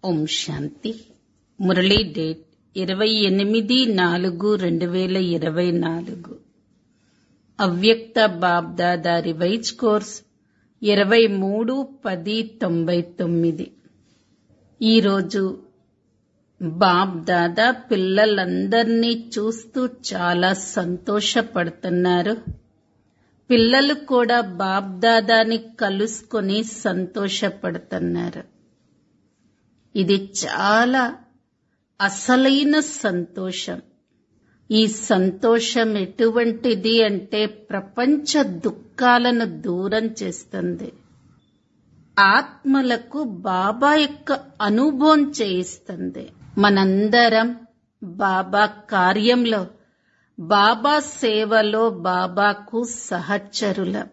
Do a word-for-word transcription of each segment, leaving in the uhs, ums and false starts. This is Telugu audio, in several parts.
ఓం శాంతి. మురళీ డేట్ ఇరవై ఎనిమిది నాలుగు రెండు వేల ఇరవై నాలుగు. అవ్యక్త బాబ్దాదా రివైజ్ కోర్స్ ఇరవై మూడు పది తొంభై తొమ్మిది. ఈరోజు బాబ్దాదా పిల్లలందర్నీ చూస్తూ చాలా సంతోషపడుతున్నారు. పిల్లలు కూడా బాబ్దాదాని కలుసుకొని సంతోషపడుతున్నారు. ఇది చాలా అసలైన సంతోషం. ఈ సంతోషం ఎటువంటిది అంటే ప్రపంచ దుఃఖాలను దూరం చేస్తుంది. ఆత్మలకు బాబా యొక్క అనుభవం చేయిస్తుంది. మనందరం బాబా కార్యంలో, బాబా సేవలో బాబాకు సహచరులం.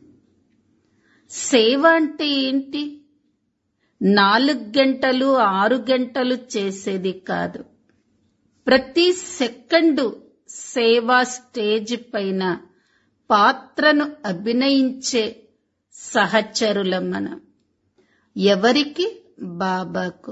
సేవ అంటే ఏంటి? నాలుగు గంటలు ఆరు గంటలు చేసేది కాదు. ప్రతి సెకండు సేవా స్టేజ్ పైన పాత్రను అభినయించే సహచరులం మనం. ఎవరికి? బాబాకు.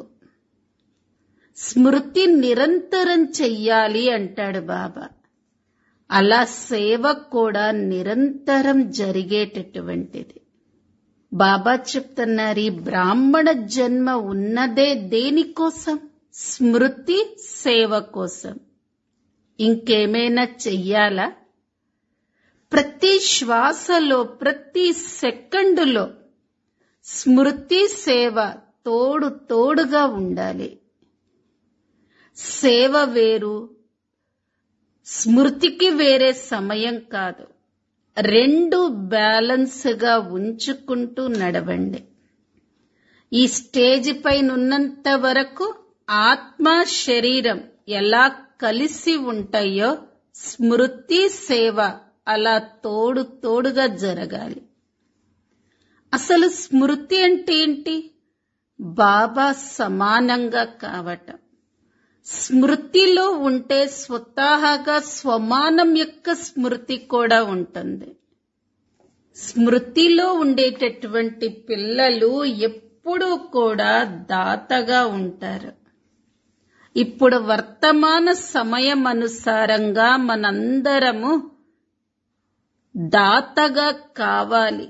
స్మృతి నిరంతరం చెయ్యాలి అంటాడు బాబా. అలా సేవ కూడా నిరంతరం జరిగేటటువంటిది. బాబా చెప్తున్నారు, ఈ బ్రాహ్మణ జన్మ ఉన్నదే దేనికోసం? స్మృతి సేవ కోసం. ఇంకేమైనా చెయ్యాలా? ప్రతి శ్వాసలో, ప్రతి సెకండులో స్మృతి సేవ తోడు తోడుగా ఉండాలి. సేవ వేరు, స్మృతికి వేరే సమయం కాదు. రెండు బ్యాలెన్స్ గా ఉంచుకుంటూ నడవండి. ఈ స్టేజ్ పైన ఉన్నంత వరకు ఆత్మ శరీరం ఎలా కలిసి ఉంటాయో స్మృతి సేవ అలా తోడు తోడుగా జరగాలి. అసలు స్మృతి అంటే ఏంటి? బాబా సమానంగా కావటం. స్మృతిలో ఉంటే స్వతహాగా స్వమానం యొక్క స్మృతి కూడా ఉంటుంది. స్మృతిలో ఉండేటటువంటి పిల్లలు ఎప్పుడూ కూడా దాతగా ఉంటారు. ఇప్పుడు వర్తమాన సమయం అనుసారంగా మనందరము దాతగా కావాలి.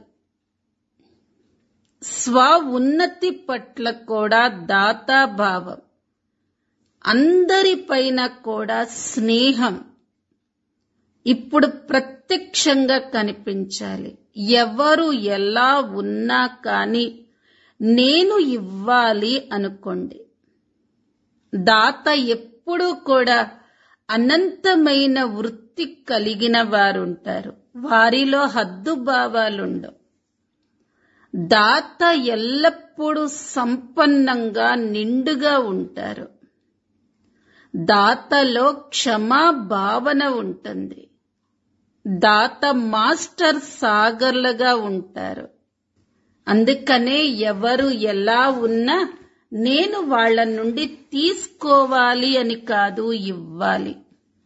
స్వ ఉన్నతి పట్ల కూడా దాతాభావం, అందరిపైన కూడా స్నేహం ఇప్పుడు ప్రత్యక్షంగా కనిపించాలి. ఎవరు ఎలా ఉన్నా కానీ నేను ఇవ్వాలి అనుకోండి. దాత ఎప్పుడూ కూడా అనంతమైన వృత్తి కలిగిన వారుంటారు. వారిలో హద్దుభావాలుండవు. దాత ఎల్లప్పుడూ సంపన్నంగా నిండుగా ఉంటారు. దాతలో క్షమా భావన ఉంటుంది. దాత మాస్టర్ సాగర్లుగా ఉంటారు. అందుకనే ఎవరు ఎలా ఉన్నా నేను వాళ్ళ నుండి తీసుకోవాలి అని కాదు, ఇవ్వాలి.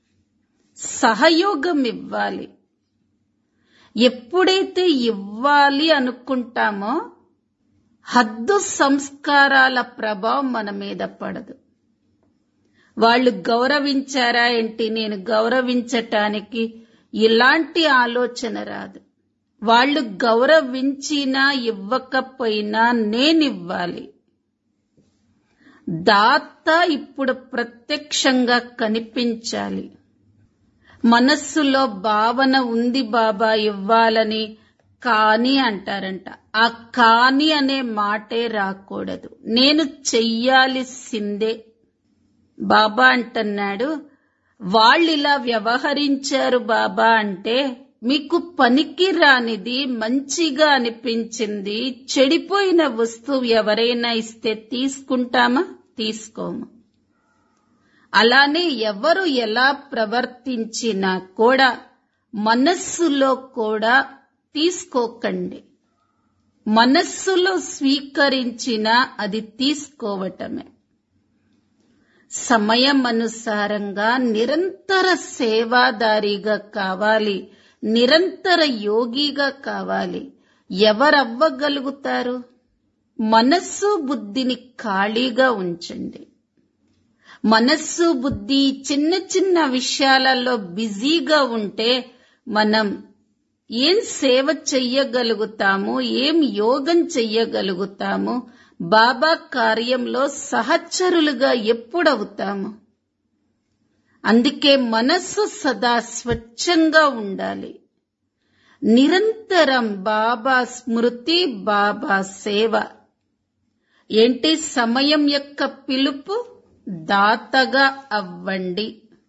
సహయోగం ఇవ్వాలి. ఎప్పుడైతే ఇవ్వాలి అనుకుంటామో హద్దు సంస్కారాల ప్రభావం మన మీద పడదు. వాళ్ళు గౌరవించారా ఏంటి, నేను గౌరవించటానికి ఇలాంటి ఆలోచన రాదు. వాళ్ళు గౌరవించినా ఇవ్వకపోయినా నేనివ్వాలి. దాత ఇప్పుడు ప్రత్యక్షంగా కనిపించాలి. మనస్సులో భావన ఉంది బాబా ఇవ్వాలని, కాని అంటారంట. ఆ కాని అనే మాటే రాకూడదు. నేను చెయ్యాల్సిందే. బాబా అంటున్నాడు, వాళ్ళిలా వ్యవహరించారు బాబా అంటే మీకు పనికి రానిది మంచిగా అనిపించింది చెడిపోయిన వస్తువు ఎవరైనా ఇస్తే తీసుకుంటామా? తీసుకోము. అలానే ఎవరు ఎలా ప్రవర్తించినా కూడా మనస్సులో కూడా తీసుకోకండి. మనస్సులో స్వీకరించినా అది తీసుకోవటమే. సమయం అనుసారంగా నిరంతర సేవాదారిగా కావాలి, నిరంతర యోగిగా కావాలి. ఎవరవ్వగలుగుతారు? మనస్సు బుద్ధిని ఖాళీగా ఉంచండి. మనస్సు బుద్ధి చిన్న చిన్న విషయాలలో బిజీగా ఉంటే మనం ఏం సేవ చెయ్యగలుగుతాము, ఏం యోగం చెయ్యగలుగుతాము, బాబా కార్యంలో సహచరులుగా ఎప్పుడవుతాము? అందుకే మనస్సు సదా స్వచ్ఛంగా ఉండాలి. నిరంతరం బాబా స్మృతి, బాబా సేవ. ఏంటి సమయం యొక్క పిలుపు? దాతగా అవ్వండి.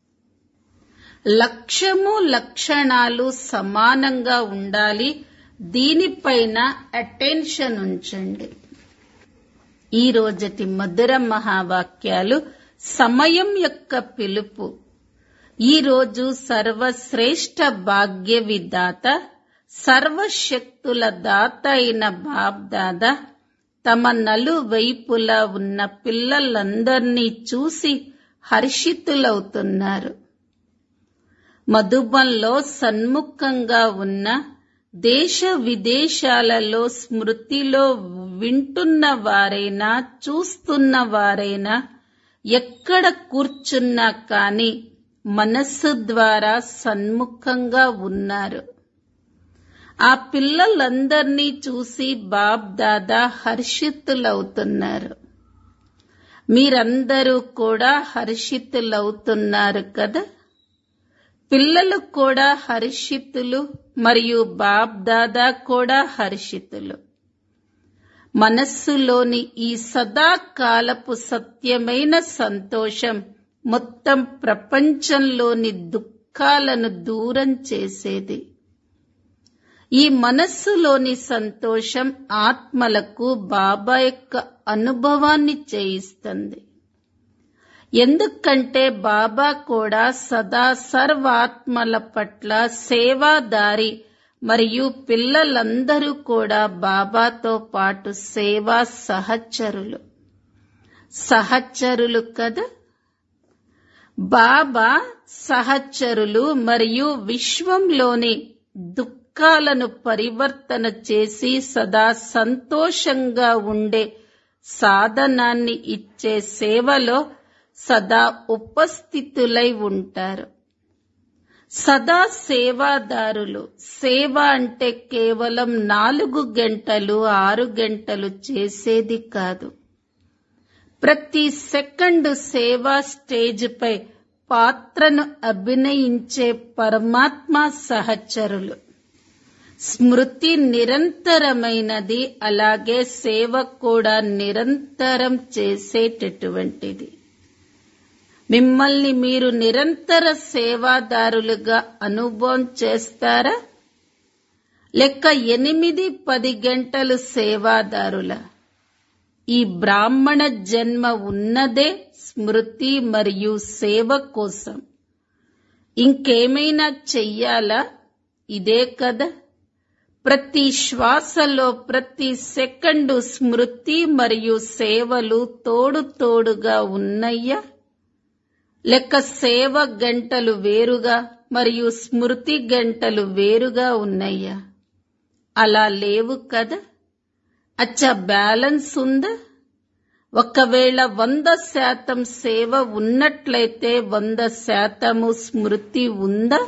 లక్ష్యము లక్షణాలు సమానంగా ఉండాలి. దీనిపైన అటెన్షన్ ఉంచండి. ఈ రోజటి మధుర మహావాక్యాలు సమయం యొక్క పిలుపు. ఈ రోజు సర్వశ్రేష్ఠ భాగ్య విధాత, సర్వశక్తుల దాత అయిన బాప్ దాదా తమ నలువైపులా ఉన్న పిల్లలందర్నీ చూసి హర్షితులవుతున్నారు. మధుబన్లో సన్ముఖంగా ఉన్న దేశ విదేశాలలో స్మృతిలో వింటున్న వారైనా చూస్తున్న వారైనా ఎక్కడ కూర్చున్నా కాని మనస్సు ద్వారా సన్ముఖంగా ఉన్నారు. ఆ పిల్లలందర్నీ చూసి బాప్ దాదా హర్షితులవుతున్నారు. మీరందరూ కూడా హర్షితులవుతున్నారు కదా. పిల్లలు కూడా హర్షితులు మరియు బాప్ దాదా కూడా హర్షితులు. మనస్సులోని ఈ సదాకాలపు సత్యమైన సంతోషం మొత్తం ప్రపంచంలోని దుఃఖాలను దూరం చేసేది. ఈ మనస్సులోని సంతోషం ఆత్మలకు బాబా యొక్క అనుభవాన్ని చేయిస్తుంది. ఎందుకంటే బాబా కూడా సదా సర్వాత్మల పట్ల సేవాదారి మరియు పిల్లలందరూ కూడా బాబాతో పాటు సేవా సహచరులు. సహచరులు కదా. బాబా సహచరులు మరియు విశ్వంలోని దుఃఖాలను పరివర్తన చేసి సదా సంతోషంగా ఉండే సాధనాన్ని ఇచ్చే సేవలో సదా ఉపస్థితులై ఉంటారు. సదా సేవాదారులు. సేవ అంటే కేవలం నాలుగు గంటలు ఆరు గంటలు చేసేది కాదు. ప్రతి సెకండు సేవా స్టేజ్పై పాత్రను అభినయించే పరమాత్మ సహచరులు. స్మృతి నిరంతరమైనది, అలాగే సేవ కూడా నిరంతరం చేసేటటువంటిది. మిమ్మల్ని మీరు నిరంతర సేవాదారులుగా అనుభవం చేస్తారా, లేక ఎనిమిది పది గంటలు సేవాదారుల? ఈ బ్రాహ్మణ జన్మ ఉన్నదే స్మృతి మరియు సేవ కోసం. ఇంకేమైనా చెయ్యాలా? ఇదే కదా. ప్రతి శ్వాసలో ప్రతి సెకండు స్మృతి మరియు సేవలు తోడు తోడుగా ఉన్నయ్యా, లేక సేవ గంటలు వేరుగా మరియు స్మృతి గంటలు వేరుగా ఉన్నయ్యా? అలా లేవు కదా. అచ్చా బ్యాలెన్స్ ఉందా? ఒకవేళ వంద శాతం సేవ ఉన్నట్లయితే వంద శాతము స్మృతి ఉందా?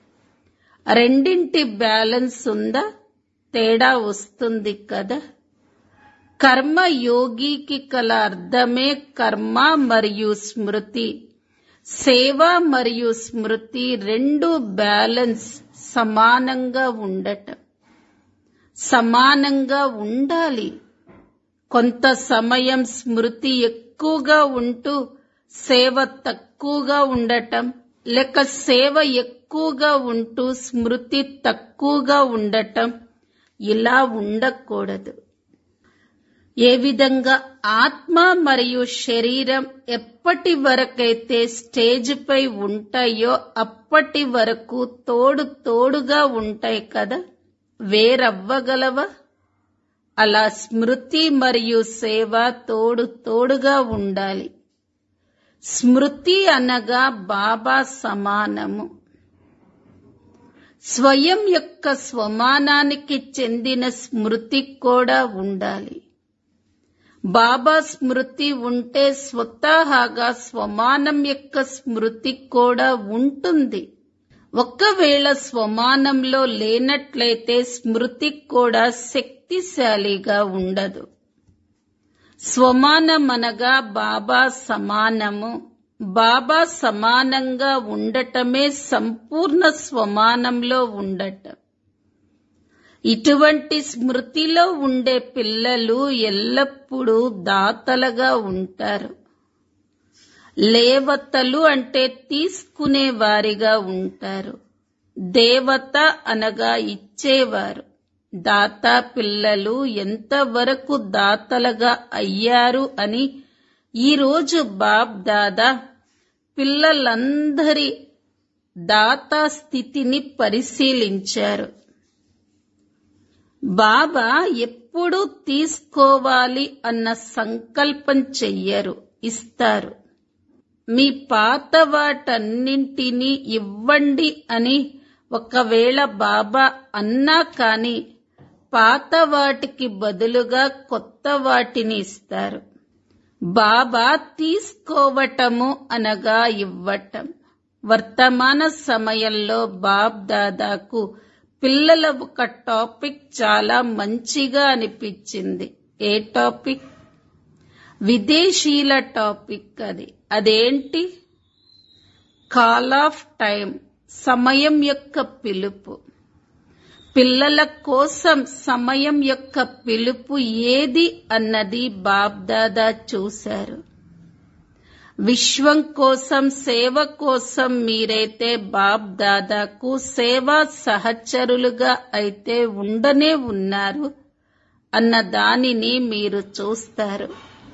రెండింటి బ్యాలెన్స్ ఉందా? తేడా వస్తుంది కదా. కర్మ యోగికి కల అర్థమే కర్మ మరియు స్మృతి. సేవ మరియు స్మృతి రెండు బ్యాలెన్స్ సమానంగా ఉండటం. సమానంగా ఉండాలి. కొంత సమయం స్మృతి ఎక్కువగా ఉంటూ సేవ తక్కువగా ఉండటం, లేక సేవ ఎక్కువగా ఉంటూ స్మృతి తక్కువగా ఉండటం, ఇలా ఉండకూడదు. ఏ విధంగా ఆత్మ మరియు శరీరం ఎప్పటి వరకైతే స్టేజ్పై ఉంటాయో అప్పటి వరకు తోడు తోడుగా ఉంటాయి కదా. వేరవ్వగలవా? అలా స్మృతి మరియు సేవ తోడు తోడుగా ఉండాలి. స్మృతి అనగా బాబా సమానము. స్వయం యొక్క స్వమానానికి చెందిన స్మృతి కూడా ఉండాలి. బాబా స్మృతి ఉంటే స్వతహాగా స్వమానం యొక్క స్మృతి కూడా ఉంటుంది. ఒకవేళ స్వమానంలో లేనట్లయితే స్మృతి కూడా శక్తిశాలిగా ఉండదు. స్వమానమనగా బాబా సమానము. బాబా సమానంగా ఉండటమే సంపూర్ణ స్వమానంలో ఉండటం. ఇటువంటి స్మృతిలో ఉండే పిల్లలు ఎల్లప్పుడూ దాతలుగా ఉంటారు. లేవతలు అంటే తీసుకునే వారిగా ఉంటారు. దేవత అనగా ఇచ్చేవారు. దాతా పిల్లలు ఎంతవరకు దాతలుగా అయ్యారు అని ఈరోజు బాప్ దాదా పిల్లలందరి దాతా స్థితిని పరిశీలించారు. బాబా ఎప్పుడూ తీసుకోవాలి అన్న సంకల్పం చెయ్యరు, ఇస్తారు. మీ పాత వాటన్నింటినీ ఇవ్వండి అని ఒకవేళ బాబా అన్నా కాని పాత వాటికి బదులుగా కొత్త వాటిని ఇస్తారు. బాబా తీసుకోవటము అనగా ఇవ్వటం. వర్తమాన సమయంలో బాబ్ దాదాకు పిల్లల ఒక టాపిక్ చాలా మంచిగా అనిపించింది. ఏ టాపిక్? విదేశీల టాపిక్ అది. అదేంటి? కాల్ ఆఫ్ టైం, సమయం యొక్క పిలుపు. పిల్లల కోసం సమయం యొక్క పిలుపు ఏది అన్నది బాప్ దాదా చూశారు. విశ్వం కోసం, సేవ కోసం మీరైతే బాప్ దాదాకు సేవా సహచరులుగా అయితే ఉండనే ఉన్నారు అన్న దానిని మీరు చూస్తారు.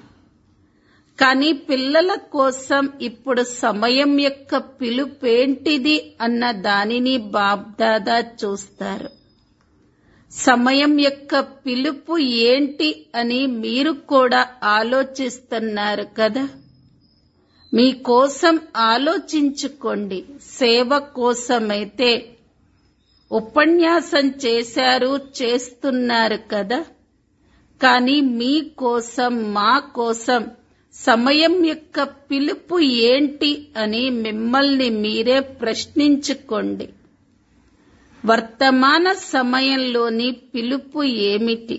కానీ పిల్లల కోసం ఇప్పుడు సమయం యొక్క పిలుపేంటిది అన్న దానిని బాప్ దాదా చూస్తారు. సమయం యొక్క పిలుపు ఏంటి అని మీరు కూడా ఆలోచిస్తున్నారు కదా. మీకోసం ఆలోచించుకోండి. సేవ కోసమైతే ఉపన్యాసం చేశారు, చేస్తున్నారు కదా. కానీ మీ కోసం, మా కోసం సమయం యొక్క పిలుపు ఏంటి అని మిమ్మల్ని మీరే ప్రశ్నించుకోండి. వర్తమాన సమయంలోని పిలుపు ఏమిటి?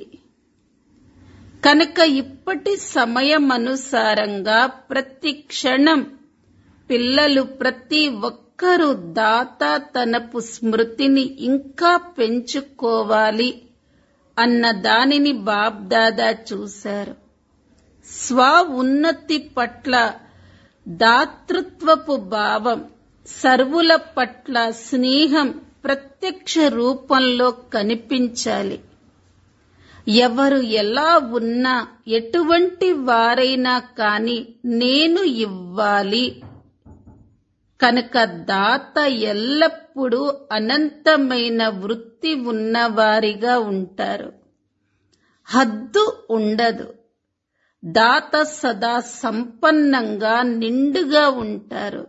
కనుక ఇప్పటి సమయమనుసారంగా ప్రతి క్షణం పిల్లలు ప్రతి ఒక్కరూ దాత తనపు స్మృతిని ఇంకా పెంచుకోవాలి అన్న దానిని బాప్ దాదా చూశారు. స్వ ఉన్నతి పట్ల దాతృత్వపు భావం, సర్వుల పట్ల స్నేహం ప్రత్యక్ష రూపంలో కనిపించాలి. ఎవరు ఎలా ఉన్నా, ఎటువంటి వారైనా కాని నేను ఇవ్వాలి. కనుక దాత ఎల్లప్పుడూ అనంతమైన వృత్తి ఉన్నవారిగా ఉంటారు. హద్దు ఉండదు. దాత సదా సంపన్నంగా, నిండుగా ఉంటారు.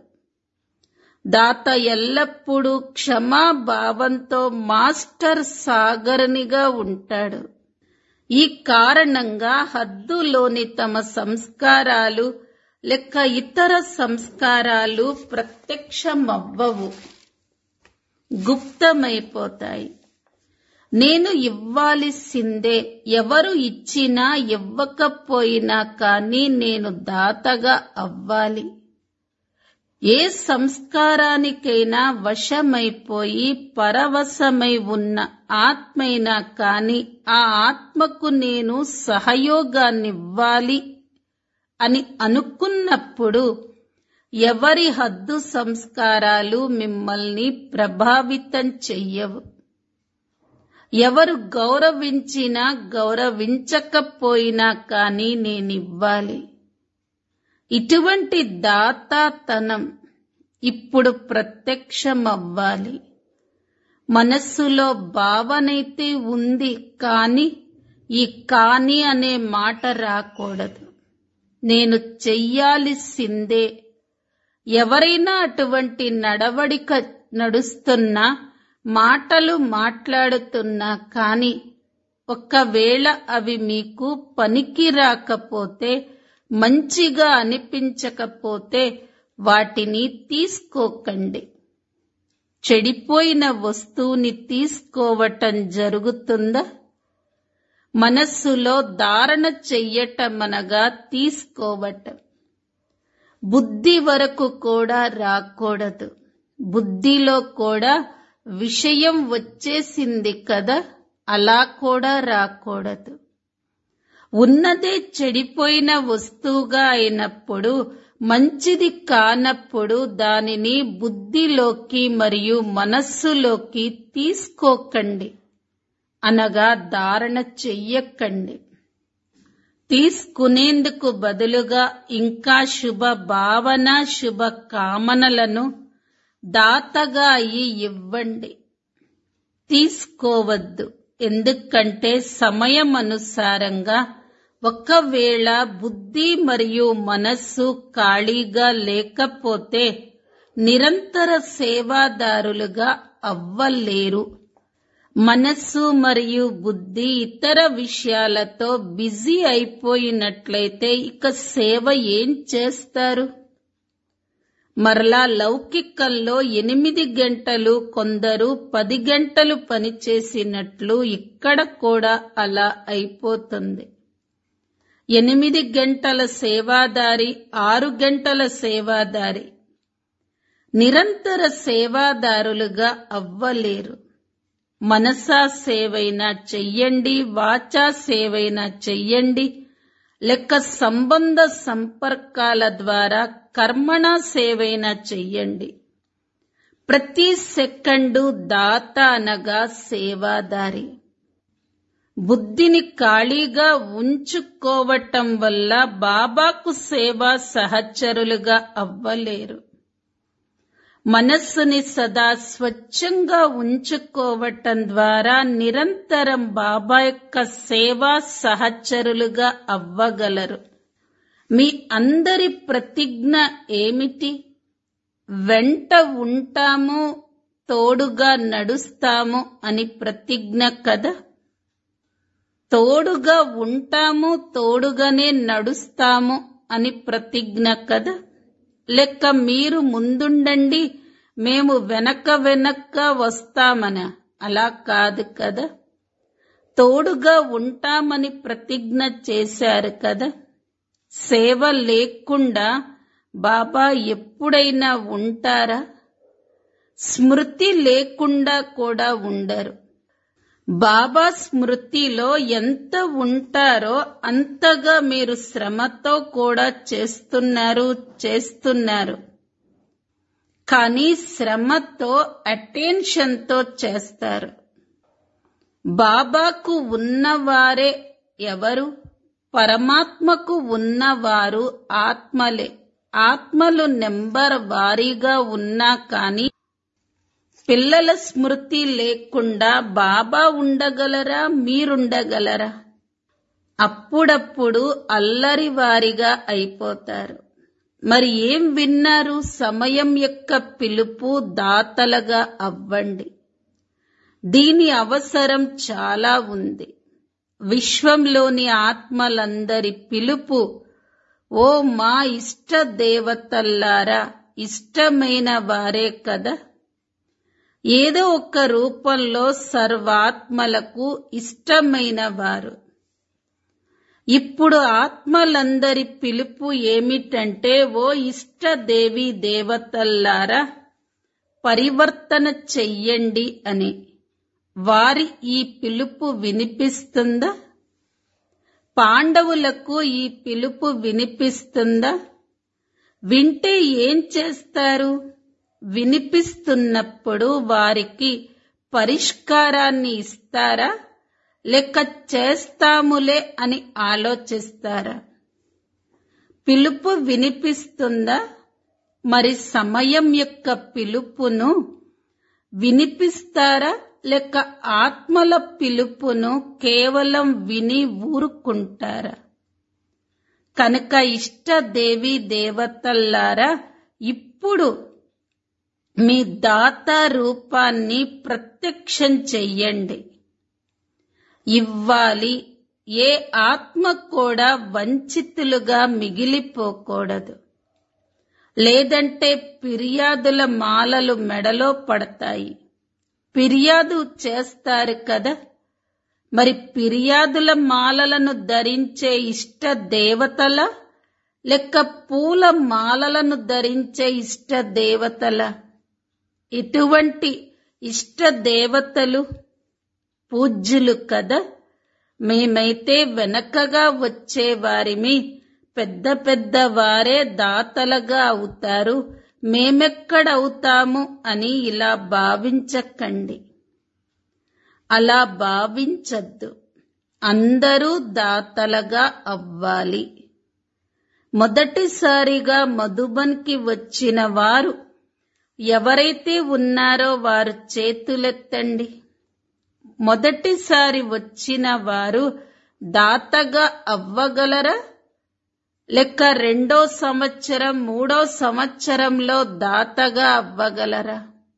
దాత ఎల్లప్పుడూ క్షమాభావంతో మాస్టర్ సాగరనిగా ఉంటాడు. ఈ కారణంగా హద్దులోని తమ సంస్కారాలు లేక ఇతర సంస్కారాలు ప్రత్యక్షమవ్వవు, గుప్తమైపోతాయి. నేను ఇవ్వాల్సిందే. ఎవరు ఇచ్చినా ఇవ్వకపోయినా కానీ నేను దాతగా అవ్వాలి. ఏ సంస్కారానికైనా వశమైపోయి పరవశమై ఉన్న ఆత్మైనా కాని ఆ ఆత్మకు నేను సహయోగాన్నివ్వాలి అని అనుకున్నప్పుడు ఎవరి హద్దు సంస్కారాలు మిమ్మల్ని ప్రభావితం చెయ్యవు. ఎవరు గౌరవించినా గౌరవించకపోయినా కానీ నేనివ్వాలి. ఇటువంటి దాతాతనం ఇప్పుడు ప్రత్యక్షమవ్వాలి. మనస్సులో భావనైతే ఉంది, కాని ఈ కాని అనే మాట రాకూడదు. నేను చెయ్యాల్సిందే. ఎవరైనా అటువంటి నడవడిక నడుస్తున్నా, మాటలు మాట్లాడుతున్నా కాని ఒకవేళ అవి మీకు పనికి రాకపోతే, మంచిగా అనిపించకపోతే వాటిని తీసుకోకండి. చెడిపోయిన వస్తువుని తీసుకోవటం జరుగుతుందా? మనస్సులో ధారణ చెయ్యటమనగా తీసుకోవటం. బుద్ధి వరకు కూడా రాకూడదు. బుద్ధిలో కూడా విషయం వచ్చేసింది కదా, అలా కూడా రాకూడదు. ఉన్నదే చెడిపోయిన వస్తువుగా అయినప్పుడు, మంచిది కానప్పుడు దానిని బుద్ధిలోకి మరియు మనస్సులోకి తీసుకోకండి, అనగా ధారణ చెయ్యకండి. తీసుకునేందుకు బదులుగా ఇంకా శుభ భావన, శుభ కామనలను దాతగా అయి ఇవ్వండి. తీసుకోవద్దు, ఎందుకంటే సమయం అనుసారంగా ఒకవేళ బుద్ధి మరియు మనస్సు ఖాళీగా లేకపోతే నిరంతర సేవాదారులుగా అవ్వలేరు. మనస్సు మరియు బుద్ధి ఇతర విషయాలతో బిజీ అయిపోయినట్లయితే ఇక సేవ ఏం చేస్తారు? మరలా లౌకికంలో ఎనిమిది గంటలు, కొందరు పది గంటలు పనిచేసినట్లు ఇక్కడ కూడా అలా అయిపోతుంది. ఎనిమిది గంటల సేవాదారి, ఆరు గంటల సేవాదారి నిరంతర సేవాదారులుగా అవ్వలేరు. మనసా సేవైనా చెయ్యండి, వాచా సేవైనా చెయ్యండి, లేక సంబంధ సంపర్కాల ద్వారా కర్మణ సేవైనా చెయ్యండి. ప్రతి సెకండు దాత అనగా సేవాదారి. బుద్ధిని ఖాళీగా ఉంచుకోవటం వల్ల బాబాకు సేవా సహచరులుగా అవ్వలేరు. మనస్సుని సదా స్వచ్ఛంగా ఉంచుకోవటం ద్వారా నిరంతరం బాబా యొక్క సేవా సహచరులుగా అవ్వగలరు. మీ అందరి ప్రతిజ్ఞ ఏమిటి? వెంట ఉంటాము, తోడుగా నడుస్తాము అని ప్రతిజ్ఞ కదా. తోడుగా ఉంటాము, తోడుగానే నడుస్తాము అని ప్రతిజ్ఞ కదా. లెక్క మీరు ముందుండండి, మేము వెనక వెనక్క వస్తామనా? అలా కాదు కదా. తోడుగా ఉంటామని ప్రతిజ్ఞ చేశారు కదా. సేవ లేకుండా బాబా ఎప్పుడైనా ఉంటారా? స్మృతి లేకుండా కూడా ఉండరు. బాబా స్మృతిలో ఎంత ఉంటారో అంతగా మీరు శ్రమతో కూడా చేస్తున్నారు చేస్తున్నారు కానీ శ్రమతో, అటెన్షన్తో చేస్తారు. బాబాకు ఉన్నవారే ఎవరు? పరమాత్మకు ఉన్నవారు ఆత్మలే. ఆత్మలు నెంబర్ వారీగా ఉన్నా కానీ పిల్లల స్మృతి లేకుండా బాబా ఉండగలరా? మీరుండగలరా? అప్పుడప్పుడు అల్లరివారిగా అయిపోతారు. మరి ఏం విన్నారు? సమయం యొక్క పిలుపు, దాతలుగా అవ్వండి. దీని అవసరం చాలా ఉంది. విశ్వంలోని ఆత్మలందరి పిలుపు, ఓ మా ఇష్ట దేవతల్లారా, ఇష్టమైన వారే కదా. ఏదో ఒక రూపంలో సర్వాత్మలకు ఇష్టమైన వారు. ఇప్పుడు ఆత్మలందరి పిలుపు ఏమిటంటే, ఓ ఇష్ట దేవి దేవతల్లారా, పరివర్తన చెయ్యండి అని. వారి ఈ పిలుపు వినిపిస్తుందా? పాండవులకు ఈ పిలుపు వినిపిస్తుందా? వింటే ఏం చేస్తారు? వినిపిస్తున్నప్పుడు వారికి పరిష్కారాన్ని ఇస్తారా? లేక చేస్తాములే అని ఆలోచిస్తారా? పిలుపు వినిపిస్తుందా? మరి సమయం యొక్క పిలుపును వినిపిస్తారా? లేక ఆత్మల పిలుపును కేవలం విని ఊరుకుంటారా? కనుక ఇష్టదేవి దేవతల్లారా, ఇప్పుడు మీ దాత రూపాన్ని ప్రత్యక్షం చెయ్యండి. ఇవ్వాలి. ఏ ఆత్మ కూడా వంచితులుగా మిగిలిపోకూడదు. లేదంటే ఫిర్యాదుల మాలలు మెడలో పడతాయి. ఫిర్యాదు చేస్తారు కదా, మరి ఫిర్యాదుల మాలలను ధరించే ఇష్ట దేవతల లెక్క పూల మాలలను ధరించే ఇష్ట దేవతల? ఇటువంటి ఇష్ట దేవతలు పూజ్యులు కదా. మేమైతే వెనకగా వచ్చేవారిమి, పెద్ద పెద్ద వారే దాతలుగా అవుతారు, మేమెక్కడవుతాము అని ఇలా భావించకండి. అలా భావించద్దు. అందరూ దాతలుగా అవ్వాలి. మొదటిసారిగా మధుబన్కి వచ్చిన వారు ఎవరైతే ఉన్నారో వారు చేతులెత్తండి. మొదటిసారి వచ్చిన వారు దాతగా అవ్వగలరా? లెక్క రెండో సంవత్సరం మూడో సంవత్సరంలో దాతగా అవ్వగలరా?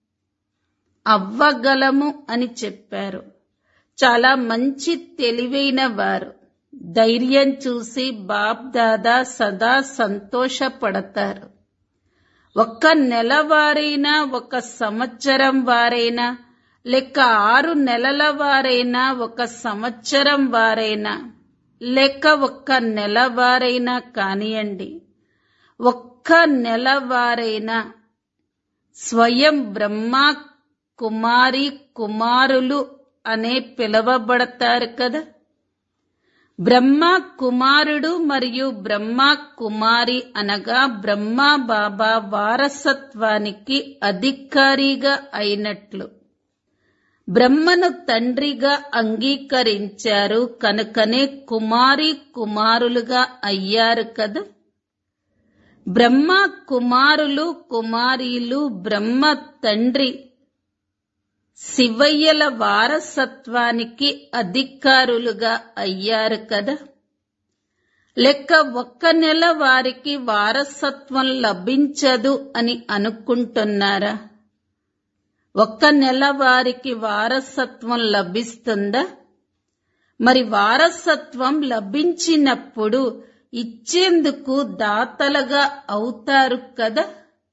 అవ్వగలము అని చెప్పారు. చాలా మంచి తెలివైన వారు. ధైర్యం చూసి బాప్ దాదా సదా సంతోషపడతారు. ఒక్క నెల వారైనా, ఒక సంవత్సరం వారైనా, లెక్క ఆరు నెలల వారైనా, ఒక సంవత్సరం వారైనా, లెక్క ఒక్క నెల వారైనా కానియండి, ఒక్క నెల వారైనా స్వయం బ్రహ్మ కుమారి కుమారులు అనే పిలువబడతారు కదా. బ్రహ్మ కుమారుడు మరియు బ్రహ్మ కుమారి అనగా బ్రహ్మ బాబా వారసత్వానికి అధికారిగా అయినట్లు. బ్రహ్మను తండ్రిగా అంగీకరించారు కనుకనే కుమారి కుమారులుగా అయ్యారు కదా. బ్రహ్మ కుమారులు కుమారీలు బ్రహ్మ తండ్రి శివయ్యల వారసత్వానికి అధికారులుగా అయ్యారు కదా. లెక్క ఒక్క నెల వారికి వారసత్వం లభించదు అని అనుకుంటున్నారా? ఒక్క నెల వారికి వారసత్వం లభిస్తుందా? మరి వారసత్వం లభించినప్పుడు ఇచ్చేందుకు దాతలుగా అవుతారు కదా.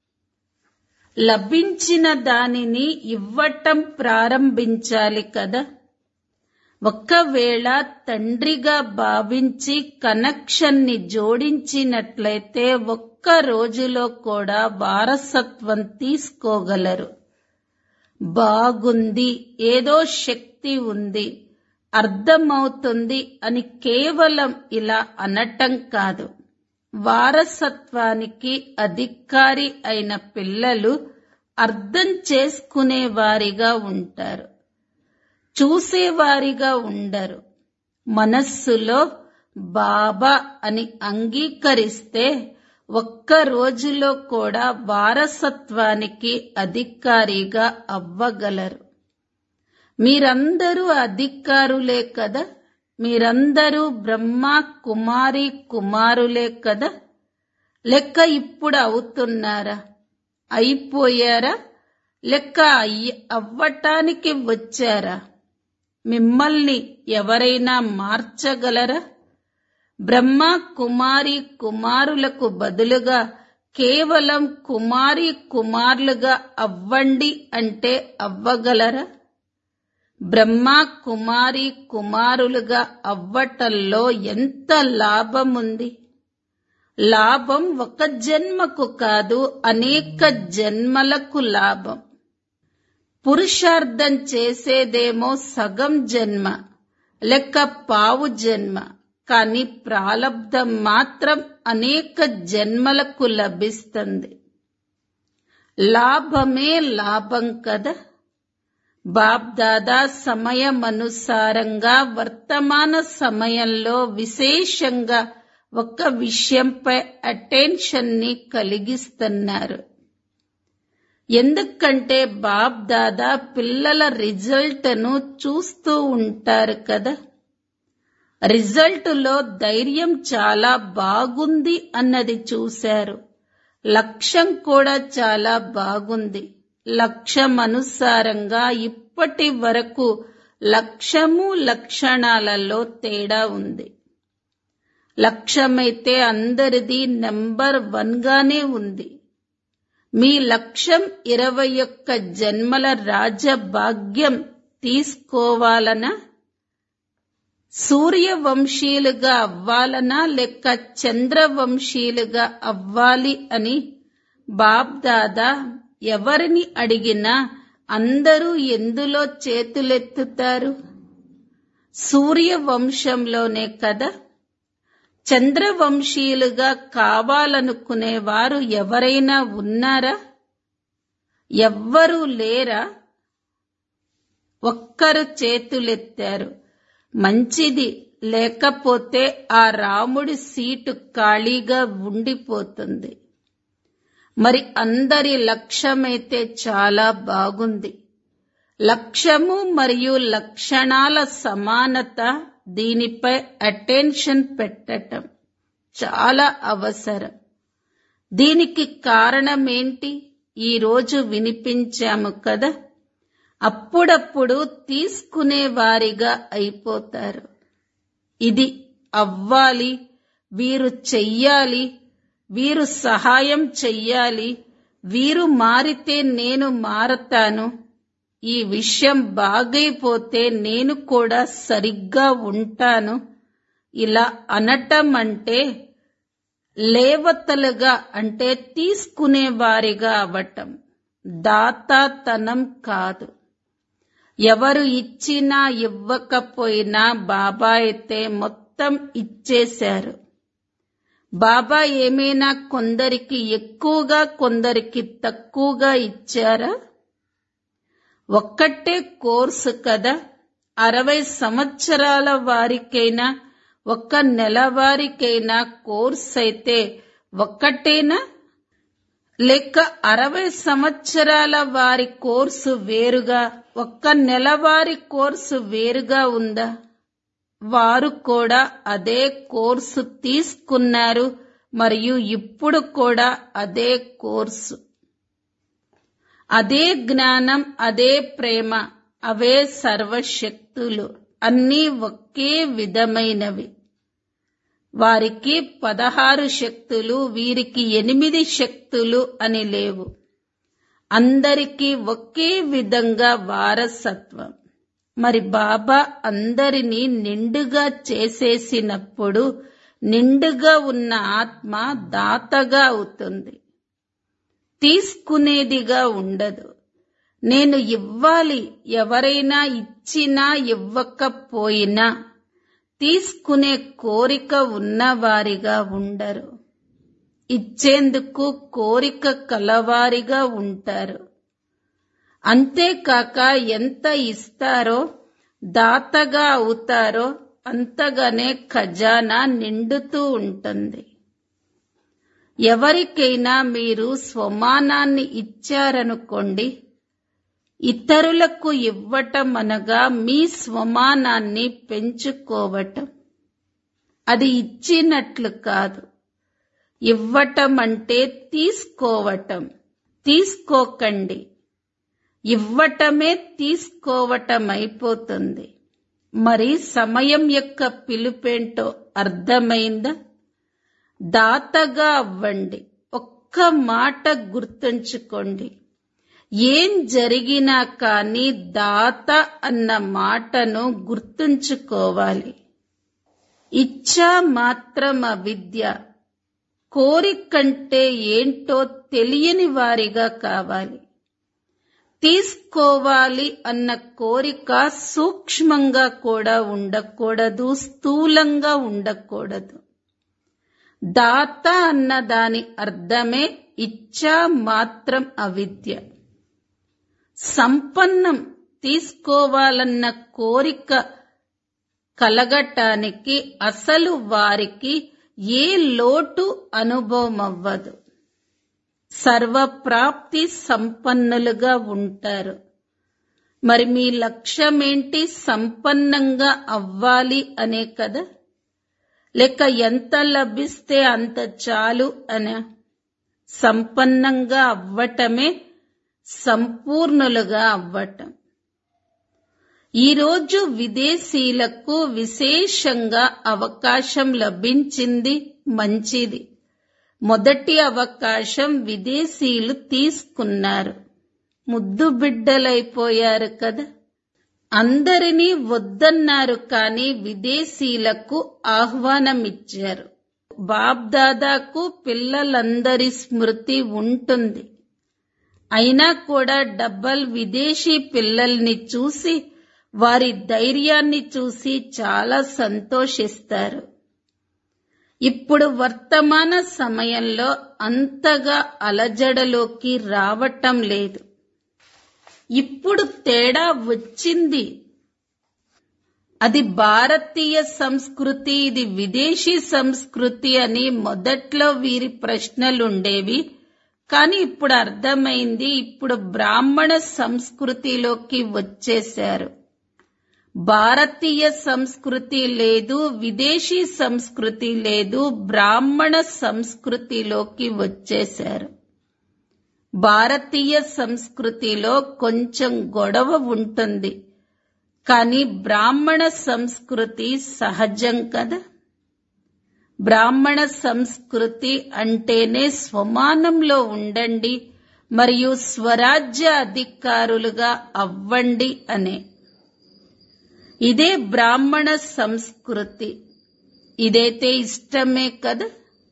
లభించిన దానిని ఇవ్వటం ప్రారంభించాలి కదా. ఒక్కవేళ తండ్రిగా భావించి కనెక్షన్ని జోడించినట్లయితే ఒక్క రోజులో కూడా వారసత్వం తీసుకోగలరు. బాగుంది, ఏదో శక్తి ఉంది, అర్థమవుతుంది అని కేవలం ఇలా అనటం కాదు. వారసత్వానికి అధికారి అయిన పిల్లలు అర్థం చేసుకునేవారిగా ఉంటారు, చూసేవారిగా ఉండరు. మనస్సులో బాబా అని అంగీకరిస్తే ఒక్క రోజులో కూడా వారసత్వానికి అధికారిగా అవ్వగలరు. మీరందరూ అధికారులే కదా. మీరందరూ బ్రహ్మ కుమారి కుమారులే కదా. లెక్క ఇప్పుడు అవుతున్నారా? అయిపోయారా? లెక్క అయ్య అవ్వటానికి వచ్చారా? మిమ్మల్ని ఎవరైనా మార్చగలరా? బ్రహ్మ కుమారి కుమారులకు బదులుగా కేవలం కుమారి కుమారులుగా అవ్వండి అంటే అవ్వగలరా? బ్రహ్మ కుమారి కుమారులుగా అవ్వటంలో ఎంత లాభముంది? లాభం ఒక జన్మకు కాదు, అనేక జన్మలకు లాభం. పురుషార్థం చేసేదేమో సగం జన్మ లెక్క పావు జన్మ, కానీ ప్రాలబ్ధం మాత్రం అనేక జన్మలకు లభిస్తుంది. లాభమే లాభం కదా. బాప్ దాదా సమయమనుసారంగా వర్తమాన సమయంలో విశేషంగా ఒక విషయంపై అటెన్షన్ ని కలిగిస్తున్నారు. ఎందుకంటే బాప్ దాదా పిల్లల రిజల్ట్ ను చూస్తూ ఉంటారు కదా. రిజల్ట్ లో ధైర్యం చాలా బాగుంది అన్నది చూశారు. లక్ష్యం కూడా చాలా బాగుంది. లక్ష్యం అనుసారంగా ఇప్పటి వరకు లక్ష్యము లక్షణాలలో తేడా ఉంది. లక్ష్యమైతే అందరిది నెంబర్ వన్ గానే ఉంది. మీ లక్ష్యం ఇరవై ఒక్క జన్మల రాజభాగ్యం తీసుకోవాలనా, సూర్యవంశీయులుగా అవ్వాలనా, లేక చంద్రవంశీయులుగా అవ్వాలి అని బాబ్దాదా ఎవరిని అడిగినా అందరూ ఎందులో చేతులెత్తుతారు? సూర్యవంశంలోనే కదా. చంద్రవంశీయులుగా కావాలనుకునేవారు ఎవరైనా ఉన్నారా? ఎవ్వరూ లేరా? ఒక్కరు చేతులెత్తారు. మంచిది, లేకపోతే ఆ రాముడి సీటు ఖాళీగా ఉండిపోతుంది. మరి అందరి లక్ష్యమైతే చాలా బాగుంది. లక్ష్యము మరియు లక్షణాల సమానత, దీనిపై అటెన్షన్ పెట్టటం చాలా అవసరం. దీనికి కారణమేంటి? ఈరోజు వినిపించాము కదా, అప్పుడప్పుడు తీసుకునేవారిగా అయిపోతారు. ఇది అవ్వాలి, వీరు చెయ్యాలి, వీరు సహాయం చెయ్యాలి, వీరు మారితే నేను మారతాను, ఈ విషయం బాగైపోతే నేను కూడా సరిగ్గా ఉంటాను. ఇలా అనటం అంటే లేవతలుగా, అంటే తీసుకునేవారిగా అవ్వటం, దాతాతనం కాదు. ఎవరు ఇచ్చినా ఇవ్వకపోయినా బాబా అయితే మొత్తం ఇచ్చేశారు. బాబా ఏమైనా కొందరికి ఎక్కువగా కొందరికి తక్కువగా ఇచ్చారా? ఒక్కటే కోర్సు కదా. అరవై సంవత్సరాల వారికైనా ఒక్క నెల వారికైనా కోర్స్ అయితే ఒక్కటేనా, లేక అరవై సంవత్సరాల వారి కోర్సు వేరుగా, ఒక్క నెల వారి కోర్సు వేరుగా ఉందా? వారు కూడా అదే కోర్సు తీసుకున్నారు మరియు ఇప్పుడు కూడా అదే కోర్సు, అదే జ్ఞానం, అదే ప్రేమ, అవే సర్వశక్తులు, అన్నీ ఒకే విధమైనవి. వారికి పదహారు శక్తులు, వీరికి ఎనిమిది శక్తులు అని లేవు. అందరికీ ఒకే విధంగా వారసత్వం. మరి బాబా అందరినీ నిండుగా చేసేసినప్పుడు నిండుగా ఉన్న ఆత్మ దాతగా అవుతుంది, తీసుకునేదిగా ఉండదు. నేను ఇవ్వాలి, ఎవరైనా ఇచ్చినా ఇవ్వకపోయినా తీసుకునే కోరిక ఉన్నవారిగా ఉండరు. ఇచ్చేందుకు కోరిక కలవారిగా ఉంటారు. అంతేకాక ఎంత ఇస్తారో, దాతగా అవుతారో అంతగానే ఖజానా నిండుతూ ఉంటుంది. ఎవరికైనా మీరు స్వమానాన్ని ఇచ్చారనుకోండి, ఇతరులకు ఇవ్వటం అనగా మీ స్వమానాన్ని పెంచుకోవటం. అది ఇచ్చినట్లు కాదు. ఇవ్వటం అంటే తీసుకోవటం. తీసుకోకండి, ఇవ్వటమే తీసుకోవటం అయిపోతుంది. మరి సమయం యొక్క పిలుపేంటో అర్థమైందా? దాతగా అవ్వండి. ఒక్క మాట గుర్తుంచుకోండి, ఏం జరిగినా కానీ దాత అన్న మాటను గుర్తుంచుకోవాలి. ఇచ్చా మాత్రం అవిద్య. కోరికంటే ఏంటో తెలియని వారిగా కావాలి. తీసుకోవాలి అన్న కోరిక సూక్ష్మంగా కూడా ఉండకూడదు, స్థూలంగా ఉండకూడదు. దాత అన్న దాని అర్థమే ఇచ్చా మాత్రం అవిద్య. సంపన్నం తీసుకోవాలన్న కోరిక కలగటానికి అసలు వారికి ఏ లోటు అనుభవం అవ్వదు. సర్వప్రాప్తి సంపన్నులుగా ఉంటారు. మరి మీ లక్ష్యమేంటి? సంపన్నంగా అవ్వాలి అనే కదా, లేక ఎంత లభిస్తే అంత చాలు అనే? సంపన్నంగా అవ్వటమే సంపూర్ణులుగా అవ్వటం. ఈరోజు విదేశీయులకు విశేషంగా అవకాశం లభించింది. మంచిది. మొదటి అవకాశం విదేశీయులు తీసుకున్నారు. ముద్దు బిడ్డలైపోయారు కదా. అందరినీ వద్దన్నారు, కానీ విదేశీయులకు ఆహ్వానమిచ్చారు. బాబ్దాదాకు పిల్లలందరి స్మృతి ఉంటుంది. అయినా కూడా డబ్బల్ విదేశీ పిల్లల్ని చూసి, వారి ధైర్యాన్ని చూసి చాలా సంతోషిస్తారు. ఇప్పుడు వర్తమాన సమయంలో అంతగా అలజడలోకి రావటం లేదు. ఇప్పుడు తేడా వచ్చింది. అది భారతీయ సంస్కృతి, ఇది విదేశీ సంస్కృతి అని మొదట్లో వీరి ప్రశ్నలుండేవి. కానీ ఇప్పుడు అర్థమైంది. ఇప్పుడు బ్రాహ్మణ సంస్కృతిలోకి వచ్చేశారు. భారతీయ సంస్కృతి లేదు, విదేశీ సంస్కృతి లేదు, బ్రాహ్మణ సంస్కృతిలోకి వచ్చేశారు. భారతీయ సంస్కృతిలో కొంచెం గొడవ ఉంటుంది, కానీ బ్రాహ్మణ సంస్కృతి సహజం కదా. బ్రాహ్మణ సంస్కృతి అంటేనే స్వమానంలో ఉండండి మరియు స్వరాజ్య అధికారులుగా అవ్వండి అనే. ఇదే బ్రాహ్మణ సంస్కృతి. ఇదైతే ఇష్టమే కదా.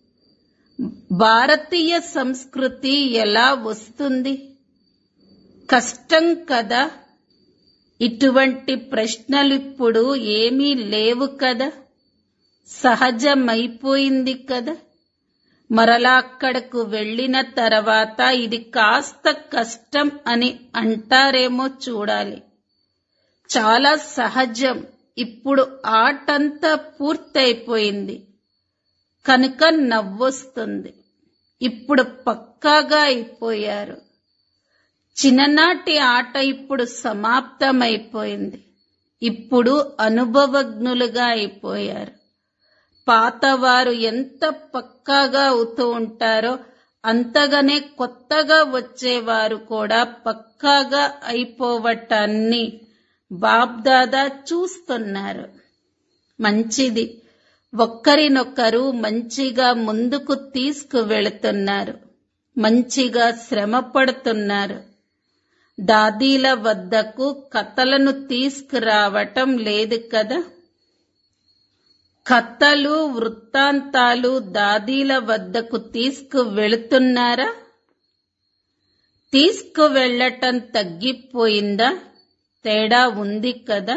భారతీయ సంస్కృతి ఎలా వస్తుంది? కష్టం కదా. ఇటువంటి ప్రశ్నలిప్పుడు ఏమీ లేవు కదా. సహజమైపోయింది కదా. మరలా అక్కడకు వెళ్లిన తర్వాత ఇది కాస్త కష్టం అని అంటారేమో చూడాలి. చాలా సహజం. ఇప్పుడు ఆటంతా పూర్తయిపోయింది కనుక నవ్వొస్తుంది. ఇప్పుడు పక్కాగా అయిపోయారు. చిన్ననాటి ఆట ఇప్పుడు సమాప్తమైపోయింది. ఇప్పుడు అనుభవజ్ఞులుగా అయిపోయారు. పాతవారు ఎంత పక్కాగా అవుతూ ఉంటారో అంతగానే కొత్తగా వచ్చేవారు కూడా పక్కాగా అయిపోవటాన్ని బాబ్దాదా చూస్తున్నారు. మంచిది. ఒక్కరినొక్కరు మంచిగా ముందుకు తీసుకువెళుతున్నారు. మంచిగా శ్రమ పడుతున్నారు. దాదీల వద్దకు కథలను తీసుకురావటం లేదు కదా. కథలు వృత్తాంతాలు దాదీల వద్దకు తీసుకువెళుతున్నారా? తీసుకువెళ్ళటం తగ్గిపోయిందా? తేడా ఉంది కదా.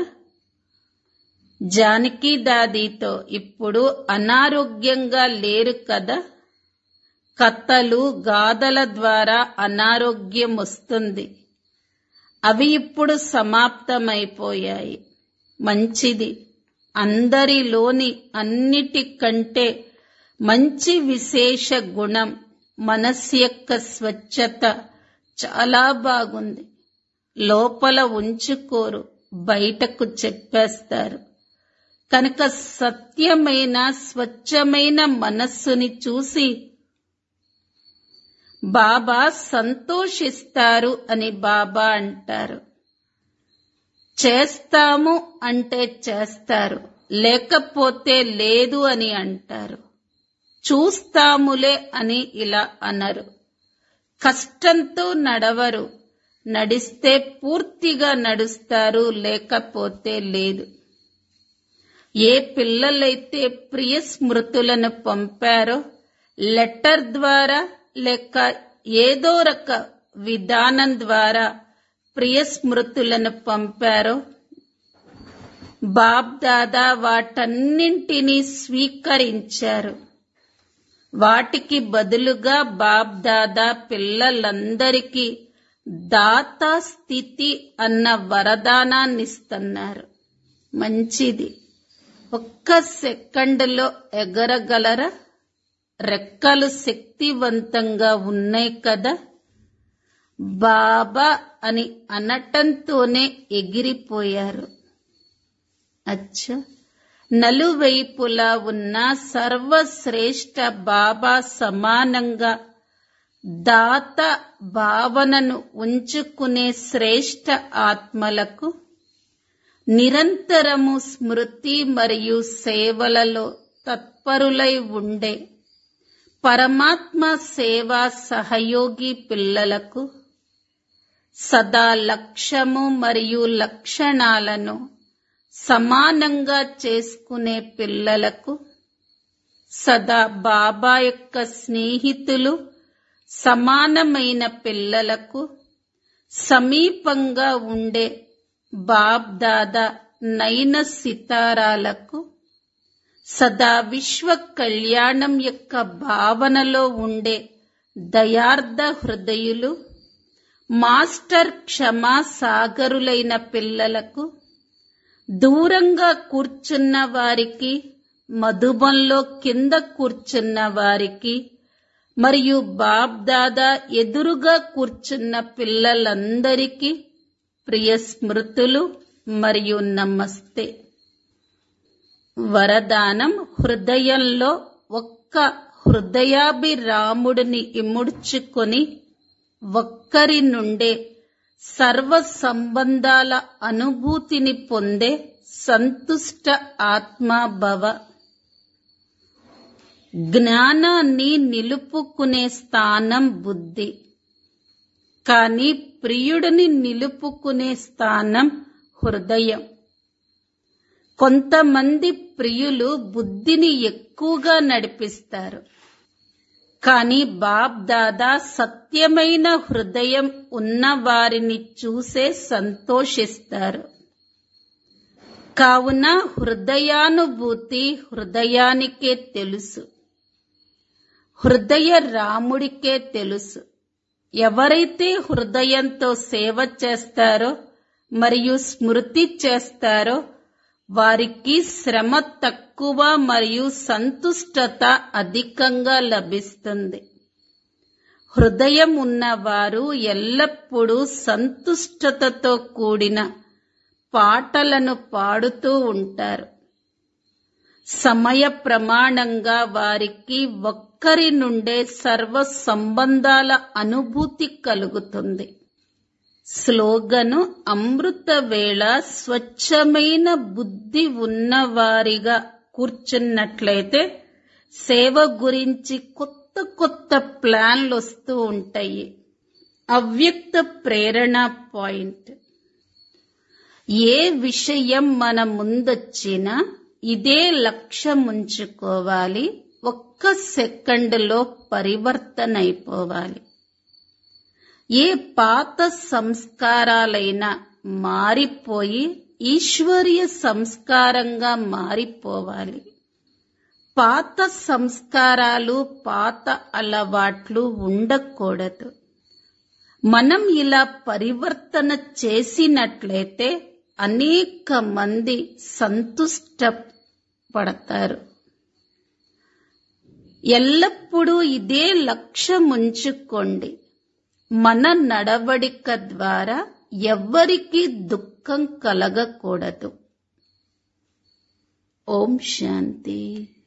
జానకి దాదీతో ఇప్పుడు అనారోగ్యంగా లేరు కదా. కథలు గాథల ద్వారా అనారోగ్యం వస్తుంది. అవి ఇప్పుడు సమాప్తమైపోయాయి. మంచిది. అందరిలోని అన్నిటికంటే మంచి విశేష గుణం మనస్సు యొక్క స్వచ్ఛత చాలా బాగుంది. లోపల ఉంచుకోరు, బయటకు చెప్పేస్తారు. కనుక సత్యమైన స్వచ్ఛమైన మనస్సుని చూసి బాబా సంతోషిస్తారు అని బాబా అంటారు. చేస్తాము అంటే చేస్తారు, లేకపోతే లేదు అని అంటారు. చూస్తాములే అని ఇలా అనరు. కష్టంతో నడవరు. నడిస్తే పూర్తిగా నడుస్తారు, లేకపోతే లేదు. ఏ పిల్లలైతే ప్రియ స్మృతులను పంపారో లెటర్ ద్వారా లేక ఏదో రక విధానం ద్వారా ప్రియ స్మృతులను పంపారో బాబ్దాదా వాటన్నింటినీ స్వీకరించారు. వాటికి బదులుగా బాబ్దాదా పిల్లలందరికీ దాతా స్థితి అన్న వరదానాన్నిస్తున్నారు. మంచిది. ఒక్క సెకండ్లో ఎగరగలరా? రెక్కలు శక్తివంతంగా ఉన్నాయి కదా. బాబా అని అనటంతోనే ఎగిరిపోయారు. అచ్చా, నలువైపులా ఉన్న సర్వశ్రేష్ఠ బాబా సమానంగా దాత భావనను ఉంచుకునే శ్రేష్ఠ ఆత్మలకు నిరంతరము స్మృతి మరియు సేవలలో తత్పరులై ఉండే పరమాత్మ సేవా సహయోగి పిల్లలకు సదా లక్ష్యము మరియు లక్షణాలను సమానంగా చేసుకునే పిల్లలకు సదా బాబా యొక్క స్నేహితులు సమానమైన పిల్లలకు సమీపంగా ఉండే బాప్ దాదా నయన సితారాలకు సదా విశ్వ కళ్యాణం యొక్క భావనలో ఉండే దయార్థ హృదయులు మాస్టర్ క్షమా సాగరులైన పిల్లలకు దూరంగా కూర్చున్న వారికి మధుబంలో కింద కూర్చున్న వారికి మరియు బాప్ దాదా ఎదురుగా కూర్చున్న పిల్లలందరికీ ప్రియ స్మృతులు మరియు నమస్తే. వరదానం: హృదయంలో ఒక్క హృదయాభిరాముడిని ఇముడ్చుకొని ఒక్కరి నుండే సర్వ సంబంధాల అనుభూతిని పొందే సంతుష్ట ఆత్మాభవ. జ్ఞానాన్ని నిలుపుకునే స్థానం బుద్ధి, కానీ ప్రియుడిని నిలుపుకునే స్థానం హృదయం. కొంతమంది ప్రియులు బుద్ధిని ఎక్కువగా నడిపిస్తారు, కానీ బాప్ దాదా సత్యమైన హృదయం ఉన్న వారిని చూసే సంతోషిస్తారు. కావున హృదయానుభూతి హృదయానికే తెలుసు, హృదయ రాముడికే తెలుసు. ఎవరైతే హృదయంతో సేవ చేస్తారో మరియు స్మృతి చేస్తారో వారికి శ్రమ తక్కువ మరియు సంతుష్టత అధికంగా లభిస్తుంది. హృదయం ఉన్నవారు ఎల్లప్పుడూ సంతుష్టతతో కూడిన పాటలను పాడుతూ ఉంటారు. సమయ ప్రమాణంగా వారికి ఒక్కరి నుండే సర్వ సంబంధాల అనుభూతి కలుగుతుంది. స్లోగను: అమృత వేళ స్వచ్ఛమైన బుద్ధి ఉన్నవారిగా కూర్చున్నట్లయితే సేవ గురించి కొత్త కొత్త ప్లాన్లు వస్తూ ఉంటాయి. అవ్యక్త ప్రేరణ పాయింట్: ఏ విషయం మన ముందొచ్చినా ఇదే లక్ష్యం ఉంచుకోవాలి. ఒక్క సెకండ్లో పరివర్తన అయిపోవాలి. ఏ పాత సంస్కారాలైనా మారిపోయి ఈశ్వరీయ సంస్కారంగా మారిపోవాలి. పాత సంస్కారాలు పాత అలవాట్లు ఉండకూడదు. మనం ఇలా పరివర్తన చేసినట్లయితే అనేక మంది సంతుష్ట పడతారు. ఎల్లప్పుడూ ఇదే లక్ష్యం ఉంచుకోండి. మన నడవడిక ద్వారా ఎవ్వరికీ దుఃఖం కలగకూడదు. ఓం శాంతి.